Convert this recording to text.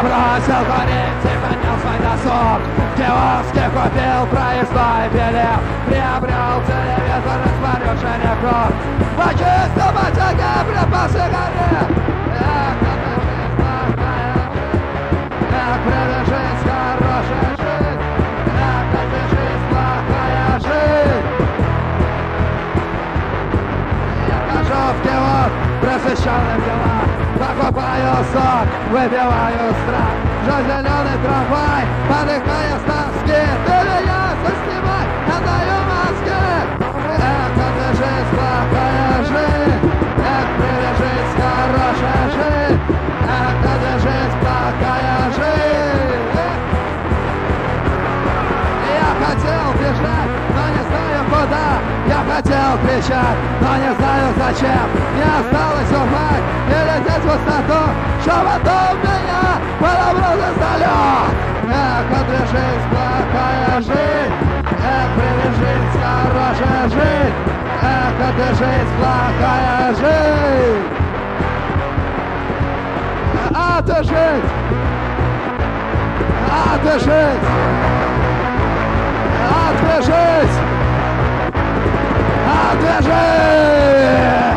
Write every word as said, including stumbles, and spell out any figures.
бросил курить и поднял свой досуг. Киоски купил проездной билет, приобрел телевизор и смотрю широко. Почистил бочаги, припас сигарет. Эх, это жизнь плохая жизнь, эх, прибежись, хорошая жизнь, эх, это жизнь плохая жизнь. Я хожу в киоск, просвещенный в делах, покупаю сок, выпиваю страх. Жду зеленый трамвай, подыхая с тоски. Ты меня заснимай, отдаю мозги. Эх, это жизнь плохая жизнь, эх, привяжись, хорошая жизнь, эх, это жизнь плохая жизнь. Я хотел бежать, но не знаю куда. Я хотел кричать, но не знаю зачем. Не осталось ума и лететь в высоту, что потом меня подобрал звездолет. Эх, это жизнь плохая жизнь, эх, привяжись, хорошая жизнь, эх, это жизнь плохая жизнь. А ты жить, а ты жить, а ты жить, а ты жить.